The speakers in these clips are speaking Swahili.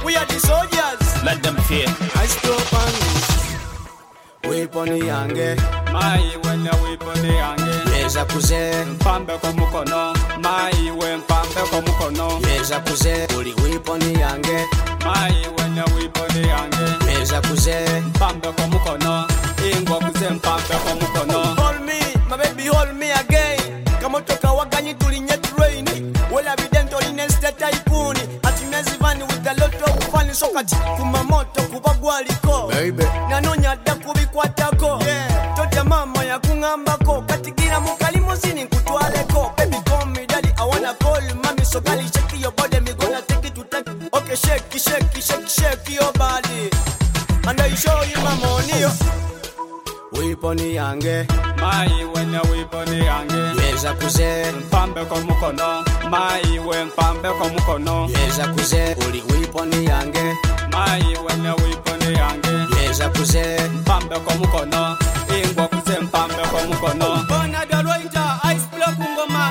We are the soldiers. Let them fear. I stop on this. Weapon yange. Mai wenya weapon yange. Yeza kuze. Mpambe kwa mukono. Mai we mpambe kwa mukono. Yeza kuze. Uli weapon yange. Mai wenya weapon yange. Yeza kuze. Mpambe kwa mukono. Ingwa kuze mpambe kwa mukono. Hold me, my baby hold me again. Kama toka waganyi tulinye train. Well evident on instead tycoon. Atimezi van with a lot of fun. So kati kumamoto kubagwa liko. Baby. Nanonya daku bikwatako. Yeah. Tote mama ya kungambako. Katigira mukalimuzini nkutwaleko. Baby call me daddy, I wanna call mommy. So gali shake your body, me gonna take it to take. Okay, shake your body. And I show you my money. Weapon yange. Mai wenya weapon yange. Yeza kuze. Mpambe kwa mukono. Mai we mpambe kwa mukono. Yeza kuze. Uli weapon yange. Mai wenya weapon yange. Yeza kuze. Mpambe kwa mukono. Ingwa kuze mpambe kwa mukono. Bona the Roiter, I block ngoma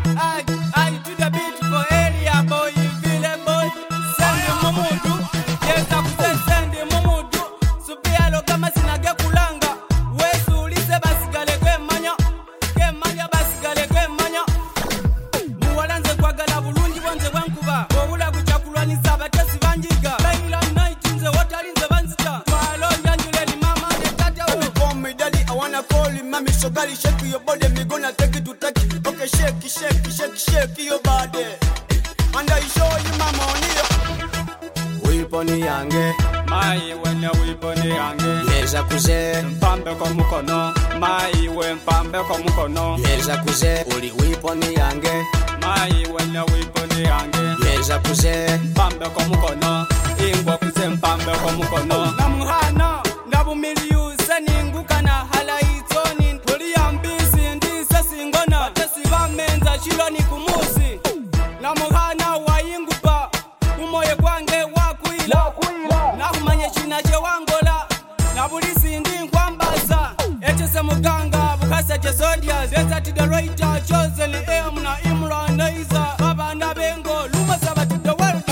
I to the beat for area boy, vile boy. Send Momudu. Yeza kuze send Momudu. Supialo kama sinage kulanga. Wesu ulise basigale kemanya. Kemanya basigale kemanya. Muwalanze kwagala bulungi bonze bwankuba. Obula kuchakulwa ni sabatesi banjiga. Laila night nze watalinze banzita. Twalo njanjule ni mama ne tata we. Call me daddy, I wanna call you mommy. So gali shake your body, me gonna take it to take it. Okay, shake your body. And I show you my money. Weapon yange. Mai wenya weapon yange. Yeza kuze. Mpambe kwa mukono. Mai we mpambe kwa mukono. Yeza kuze. Uli weapon yange. Mai wenya weapon yange. Yeza kuze. Mpambe kwa mukono. Ingwa kuze mpambe kwa mukono. Namuhana ndabumiliuse ningukana halaitoni tuli ambisi ndise singona batesi bamenza chiloni kumusi namuhana wayingupa umoye gwange wakuila nakumanye chinache wangola nabulisi ndi nkwambaza etese muganga bukasa je soldiers desert the Roiter chosen aim na Imran Aiza baba ndabengo lumasa batu the world.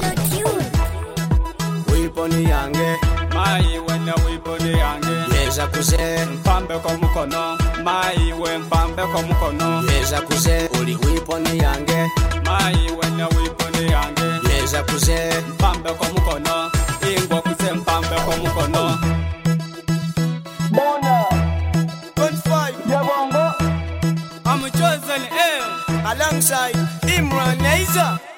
Weapon yange. Mai wenya weapon yange. Yeza kuze. Mpambe kwa mukono. Mai we mpambe kwa mukono. Yeza kuze. Uli weapon yange. Mai wenya weapon yange. Yeza kuze. Mpambe kwa mukono. Ingwa kuze mpambe kwa mukono. Bona 25 Yabongo I'm chosen alongside Imran Aiza.